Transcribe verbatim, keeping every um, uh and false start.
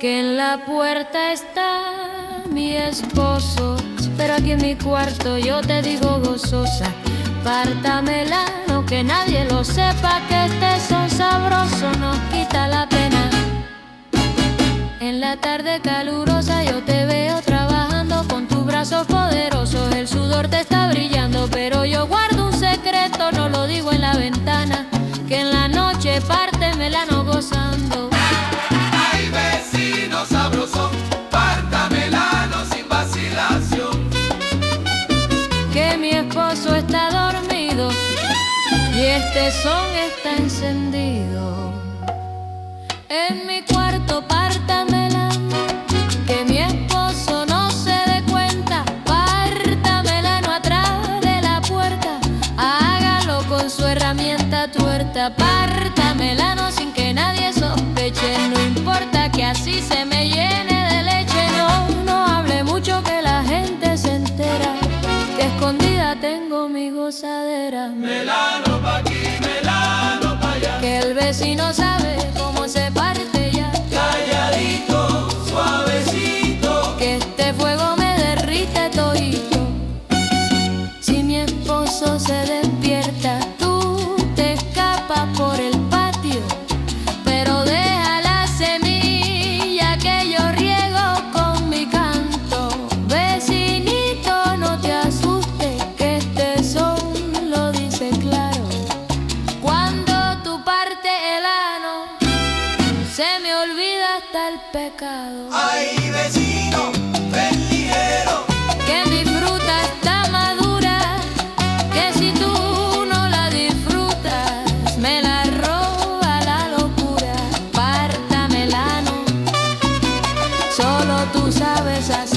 que en la puerta está mi esposo, pero aquí en mi cuarto yo te digo gozosa, pártamela, no que nadie lo sepa, que este son sabroso nos quita la pena. En la tarde calurosa yo te veo trabajando con tus brazos poderosos, el sudor te está brillando, pero yo guardo un secreto, no lo digo en la ventana, que en la noche pártemela no gozando. Ay, vecino sabroso, pártamela no sin vacilación, que mi esposo está dormido y este son está encendido. En mi cuarto pártamela, que mi esposo no se dé cuenta, pártamela no atrás de la puerta, hágalo con su herramienta tuerta, pártamela no sin que nadie sospeche, no importa que así se me llene de leche, no, no hable mucho que la gente se entera, que escondida tengo mi gozadera. melano pa' aquí, melano pa' allá, Que el vecino sabe cómo se parte ya, calladito, suavecito, que este fuego me derrite todito. Si mi esposo se despierta, tú te escapas por el patio, pero deja la semilla que yo riego con mi canto. Vecinito, no te asustes, que este son lo dice claro. Cuando tú partes el ano, se me olvida hasta el pecado. ay, vecino, ven ligero, Que mi fruta está madura, que si tú no la disfrutas, me la roba la locura. Pártamela, no, solo tú sabes hacer.